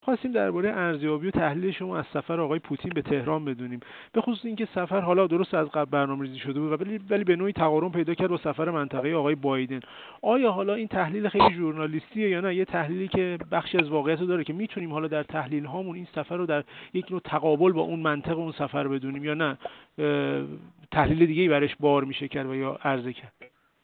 خواستیم درباره ارزیابی و تحلیل شما از سفر آقای پوتین به تهران بدونیم، به خصوص اینکه سفر حالا درست از قبل برنامه‌ریزی شده بود ولی به نوعی تقارن پیدا کرد با سفر منطقه‌ای آقای بایدن. آیا حالا این تحلیل خیلی ژورنالیستیه یا نه یه تحلیلی که بخشی از واقعیت رو داره که میتونیم حالا در تحلیل هامون این سفر رو در یک نوع تقابل با اون منطق اون سفر بدونیم یا نه تحلیل دیگه‌ای برش بار میشه کرد و یا عرضه کرد؟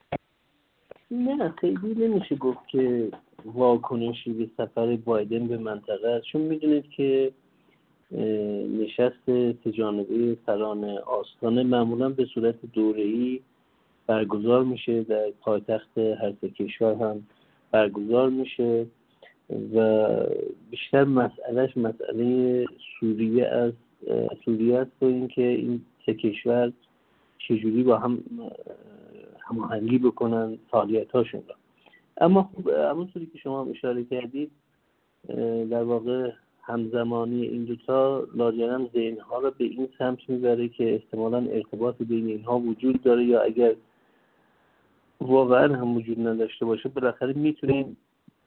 نه خیلی نمیشه گفت که واکنشی به سفر بایدن به منطقه است، چون میدونید که نشست سه‌جانبه سران آستانه معمولا به صورت دوره‌ای برگزار میشه، در پایتخت هر سه کشور هم برگزار میشه و بیشتر مسئله سوریه است و اینکه این سه کشور چجوری با هم هماهنگی بکنن فعالیت‌هاشون را. اما خب همونطوری که شما هم اشاره کردید در واقع همزمانی این دوتا لاجرم ذهنها را به این سمت میبره که احتمالاً ارتباط بین اینها وجود داره، یا اگر واقعا هم وجود نداشته باشه بالاخره میتونیم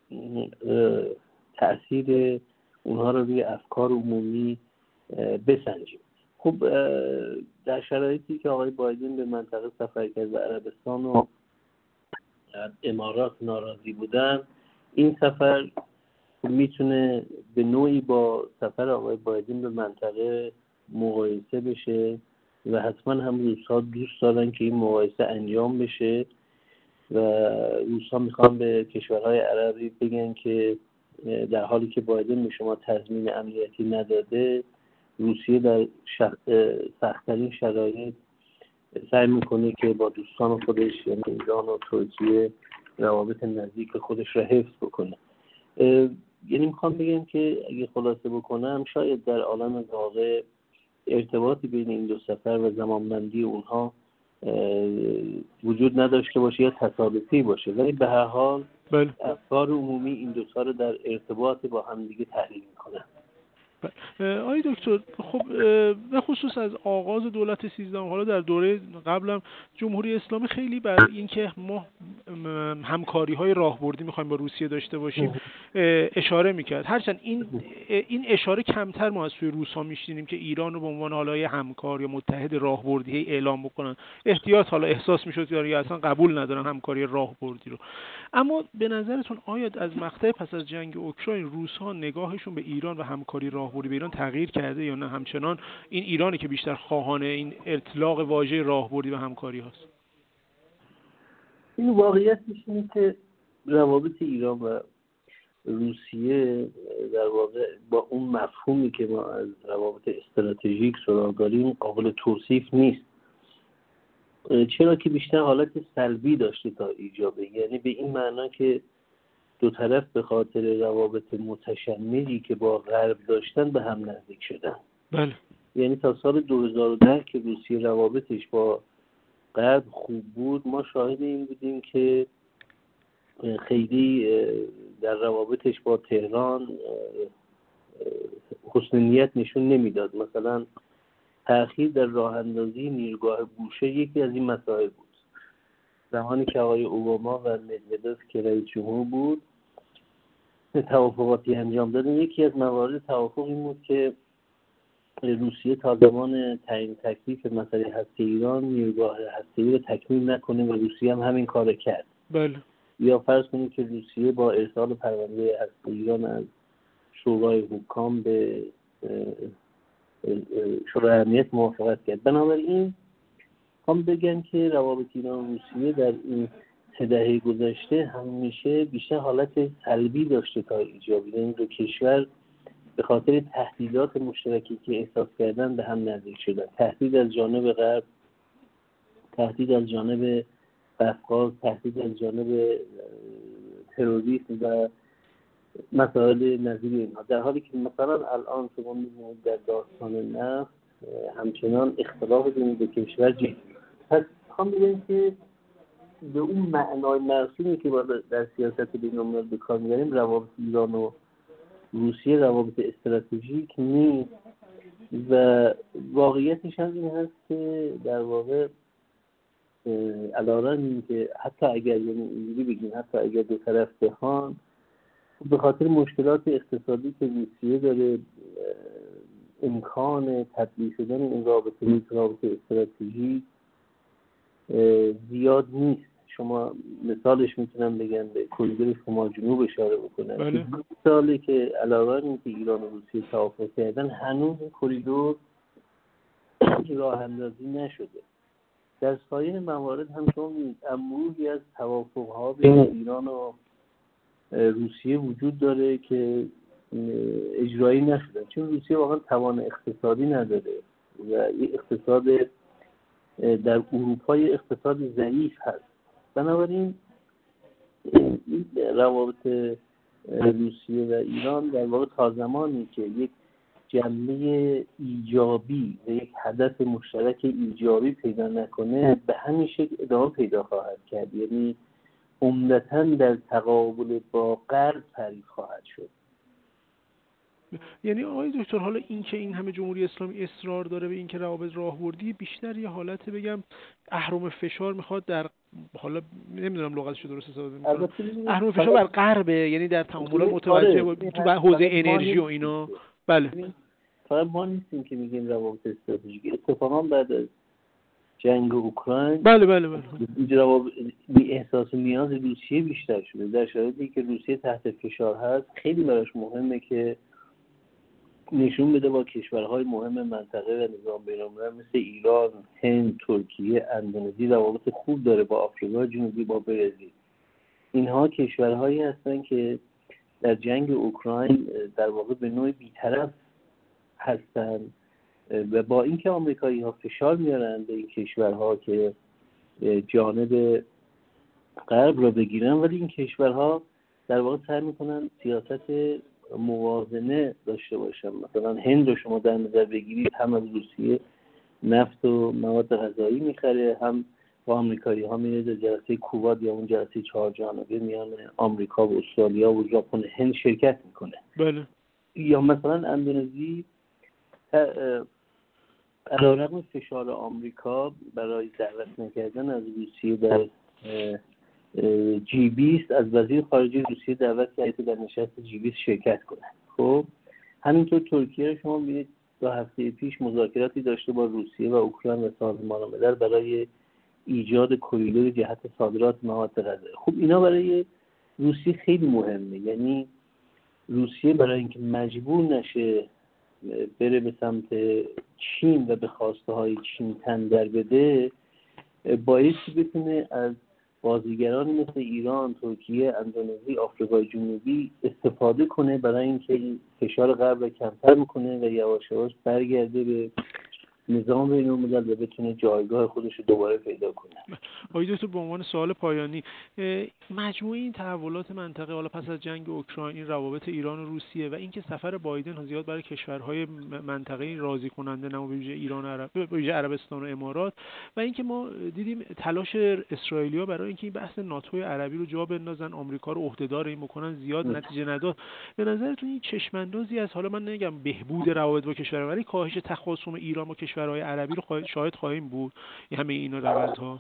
تأثیر اونها رو روی افکار عمومی بسنجیم. خب در شرایطی که آقای بایدن به منطقه سفر کرد و عربستان و امارات ناراضی بودن، این سفر میتونه به نوعی با سفر آقای بایدن به منطقه مقایسه بشه و حتما هم روس‌ها دوست دارن که این مقایسه انجام بشه و روس‌ها میخوان به کشورهای عربی بگن که در حالی که بایدن به شما تضمین امنیتی نداده، روسیه در سخت‌ترین شرایط سعی میکنه که با دوستان خودش یعنی ایران و ترکیه روابط نزدیک خودش را حفظ بکنه. یعنی میخوام بگم که اگه خلاصه بکنم شاید در عالم واقع ارتباطی بین این دو سفر و زمانبندی اونها وجود نداشته باشه یا تصادفی باشه، ولی به هر حال افکار عمومی این دو تا رو در ارتباط با هم دیگه تحلیل میکنن. آقای دکتر، خب به خصوص از آغاز دولت 13 حالا در دوره قبلم جمهوری اسلامی خیلی بر اینکه ما همکاری‌های راهبردی می‌خوایم با روسیه داشته باشیم اشاره می‌کرد، هرچند این اشاره کمتر ما از سوی روس‌ها می‌شنیدیم که ایران رو به عنوان حالا همکار یا متحد راهبردی اعلام بکنن. احتیاط حالا احساس می‌شد یا اصلا قبول ندارن همکاری راهبردی رو. اما به نظرتون آیا از مقطع پس از جنگ اوکراین روس‌ها نگاهشون به ایران و همکاری راهبردی به ایران تغییر کرده یا نه همچنان این ایرانی که بیشتر خواهان این اطلاق واژه راهبردی و همکاری هست؟ این واقعیتش اینه که روابط ایران و روسیه در واقع با اون مفهومی که ما از روابط استراتژیک سراغ داریم قابل توصیف نیست، چرا که بیشتر حالت سلبی داشته تا ایجابی، یعنی به این معنا که دو طرف به خاطر روابط متشنجی که با غرب داشتن به هم نزدیک شدن. بله. یعنی تا سال 2010 که روسیه روابطش با غرب خوب بود، ما شاهد این بودیم که خیلی در روابطش با تهران حسن نیت نشون نمیداد. مثلا تأخیر در راه اندازی نیروگاه بوشه یکی از این مسائل بود. زمانی که آقای اوباما و مدودوف که رئیس جمهور بود توافقاتی انجام دادن، یکی از موارد توافق این بود که روسیه تا زمان تعیین تکلیف مسئله هسته ایران نیروگاه هسته‌ای رو تکمیل نکنه و روسیه هم همین کار کرد. بله. یا فرض کنید که روسیه با ارسال پرونده هسته ایران از شورای حکام به شورای امنیت موافقت کرد. بنابراین هم بگم که روابط ایران و روسیه در این 3 دهه گذشته همیشه بیشتر حالت سلبی داشته تا ایجابی. این دو کشور به خاطر تهدیدات مشترکی که احساس کردن به هم نزدیک شدن. تهدید از جانب غرب، تهدید از جانب افغان، تهدید از جانب تروریسم و مسائل نظیر اینها، در حالی که مثلا الان شما می‌بینید در داستان نفت همچنان اختلاف بین دو کشور جدی. پس می‌خوام بگم که به اون معنای مرسومی که در سیاست بین‌الملل به کار می‌بریم روابط ایران و روسیه روابط استراتژیک نیست و واقعیتش هم این هست که در واقع علی‌رغم این که حتی اگر یعنی اینجوری بگیم حتی اگر دو طرف بخوان به خاطر مشکلات اقتصادی که روسیه داره، امکان تبدیل شدن این رابطه به رابطه استراتژیک زیاد نیست. شما مثالش میتونم بگم به کریدور شمال جنوب اشاره بکنم. بله. 20 ساله که علاوه بر اینکه ایران و روسیه توافق کردن، هنوز این کریدور راه اندازی نشده. در سایر موارد هم شما می‌بینید انبوهی از توافق‌ها بین ایران و روسیه وجود داره که اجرایی نشده، چون روسیه واقعا توان اقتصادی نداره و این اقتصاد در اروپای اقتصاد ضعیف هست. بنابراین این روابط روسیه و ایران در واقع تا زمانی که یک جنبه ایجابی و یک هدف مشترک ایجابی پیدا نکنه به همین شکل ادامه پیدا خواهد کرد، یعنی عمدتاً در تقابل با غرب تعریف خواهد شد. یعنی آقای دکتر حالا این که این همه جمهوری اسلامی اصرار داره به این که روابط راهبردی بیشتر یه حالت بگم اهرم فشار میخواد در، حالا نمیدونم لغتشو درست استفاده میکنم، اهرم فشار بر غربه، یعنی در تعاملات متوجه با تو حوزه انرژی و اینا. بله. فقط ما نیستیم که میگیم روابط استراتژیک. اتفاقا بعد از جنگ اوکراین بله احساس نیاز روسیه بیشتر شده. در شرایطی که روسیه تحت فشار هست، خیلی براش مهمه که نشون بده با کشورهای مهم منطقه و نظام بین‌المللی مثل ایران، هند، ترکیه، اندونزی روابط خوب داره، با آفریقای جنوبی، با برزیل. اینها کشورهایی هستن که در جنگ اوکراین در واقع به نوعی بی‌طرف هستن و با اینکه آمریکایی‌ها فشار میارن به این کشورها که جانب غرب را بگیرن، ولی این کشورها در واقع سعی میکنن سیاست موازنه داشته باشن. مثلا هند رو شما در نظر بگیرید، هم از روسیه نفت و مواد غذایی میخره، هم با آمریکایی‌ها میره در جلسه کوباد یا اون جلسه 4 جانبه میان آمریکا و استرالیا و ژاپن هند شرکت میکنه. بله. یا مثلا اندونزی علیرغم فشار آمریکا برای دعوت نکردن از روسیه در G20 از وزیر خارجه روسیه دعوت کرد که در نشست G20 شرکت کنه. خب همینطور ترکیه شما می‌بینید 2 هفته پیش مذاکراتی داشته با روسیه و اوکراین و سازمان ملل برای ایجاد کریدور جهت صادرات مواد غذایی. خب اینا برای روسیه خیلی مهمه، یعنی روسیه برای اینکه مجبور نشه بره به سمت چین و به خواسته های چین تن در بده، بایستی بتونه از بازیگران مثل ایران، ترکیه، اندونزی، آفریقای جنوبی استفاده کنه برای اینکه فشار غرب را کمتر بکنه و یواش یواش برگرده به نظام بین‌الملل و بتونه جایگاه خودش رو دوباره پیدا کنه. آقای دکتر به عنوان سوال پایانی، مجموعه این تحولات منطقه حالا پس از جنگ اوکراین، این روابط ایران و روسیه و اینکه سفر بایدن زیاد برای کشورهای منطقه راضی کننده نه، به ویژه ایران و به ویژه عربستان و امارات، و اینکه ما دیدیم تلاش اسرائیلیا برای اینکه این بحث ناتو عربی رو جا بندازن، آمریکا رو عهدهدار این بکنن، زیاد نتیجه نداد. به نظرتون این چشم‌اندازی از، حالا من نمیگم بهبود روابط با کشورها، ولی کاهش تخاصم ایران با کشورهای عربی رو شاهد خواهیم بود؟ همه اینا روندها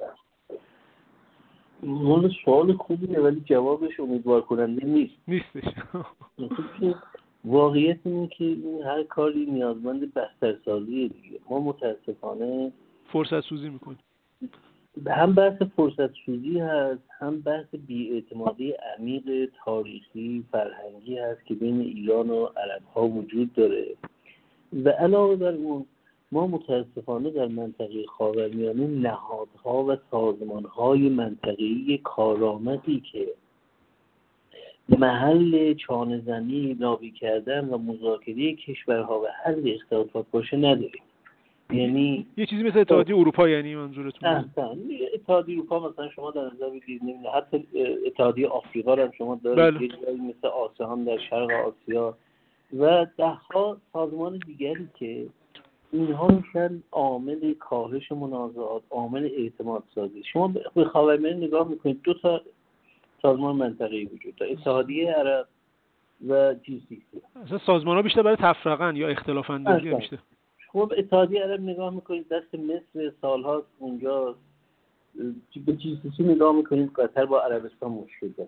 مال سوال خوبیه ولی جوابش امیدوار کننده نیستش. واقعیت اینه که هر کاری نیازمند بسترسازیه دیگه. ما متاسفانه فرصت سوزی میکنیم. هم بحث فرصت سوزی هست، هم بحث بی‌اعتمادی عمیق تاریخی فرهنگی هست که بین ایران و عرب‌ها وجود داره و علاوه بر اون ما متاسفانه در منطقه خاورمیانه نهادها و سازمانهای منطقه‌ای کارآمدی که محل چانه‌زنی، لابی کردن و مذاکره کشورها و حل اختلافات باشه نداریم. یعنی یه چیزی مثل اتحادیه اروپا، یعنی منظورتون؟ اتحادیه اروپا مثلا شما در نظر بگیرید، حتی اتحادیه آفریقا رو هم شما دارید، یه جایی مثل آسیان در شرق آسیا و ده‌ها سازمان دیگری که اینها میشن عامل کاهش منازعات، عامل اعتماد سازی. شما به خاورمیانه نگاه میکنید، 2 تا سازمان منطقه‌ای وجود داره، اتحادیه عرب و GCC. اصلا سازمان‌ها بیشتر برای تفرقه‌اند یا اختلاف اندازی بیشتر. خب اتحادیه عرب نگاه میکنید دست مصر سال‌هاست اونجا، به GCC نگاه میکنید قطر با عربستان مشکل داره.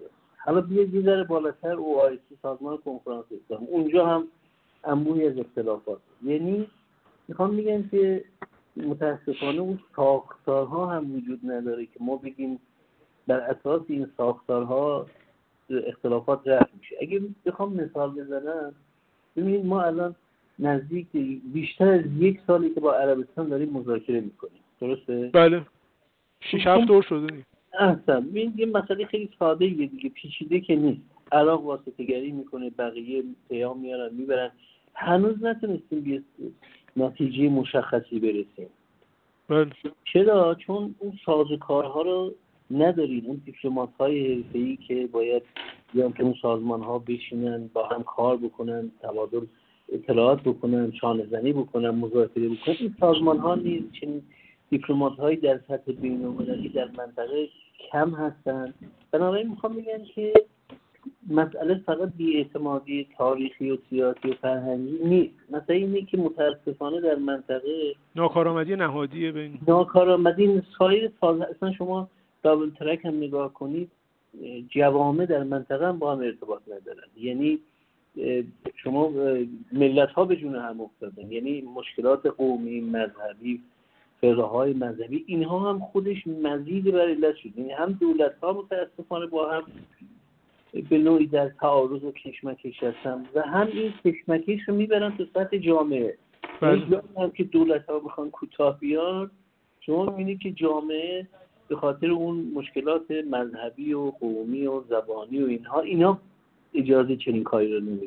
حالا بیاید یه ذره بالاتر OIC، سازمان کنفرانس اسلامی، اونجا هم انبوهی از اختلافات. یعنی میخوام بگم که متاسفانه اون ساختارها هم وجود نداره که ما بگیم بر اساس این ساختارها اختلافات رفع میشه. اگه بخوام مثال بزنم، ببینید ما الان نزدیک بیشتر از 1 سالی که با عربستان داریم مذاکره میکنیم، درسته؟ بله 6-7 دور شده نیست. احسن. این یه مسئله خیلی ساده دیگه، پیچیده که نیست. عراق واسطه‌گری میکنه، بقیه پیام میارن میبرن، هنوز نتونستیم به نتیجه مشخصی برسیم. بله. چرا؟ چون اون سازوکارها رو نداریم، اون دیپلمات‌های حرفه‌ای که باید بیان که اون سازمان‌ها بشینن با هم کار بکنن، تبادل اطلاعات بکنن، شانه‌زنی بکنن، مذاکره بکنن. این سازمان‌ها نیست. چنین دیپلمات‌هایی در سطح بین‌المللی در منطقه کم هستن. بنابراین میخوام بگم که مسئله فقط بی‌اعتمادی تاریخی و سیاسی و فرهنگی نیست. مسئله اینه که متاسفانه در منطقه ناکارآمدی نهادیه بین ناکارآمدی سایر اصلا شما دابل ترک هم نگاه کنید، جوامع در منطقه هم با هم ارتباط ندارن. یعنی شما ملت‌ها به جون هم افتادن، یعنی مشکلات قومی، مذهبی، فرقه‌های مذهبی، اینها هم خودش مزید بر علت شد. یعنی هم دولت‌ها متاسفانه با هم به نوعی در تعارض و کشمکش هستن و هم این کشمکش رو میبرن تو سطح جامعه. یعنی هم که دولت‌ها بخوان کوتاه بیان، شما می‌بینید که جامعه به خاطر اون مشکلات مذهبی و قومی و زبانی و اینها اجازه چنین کاری رو نمی‌ده.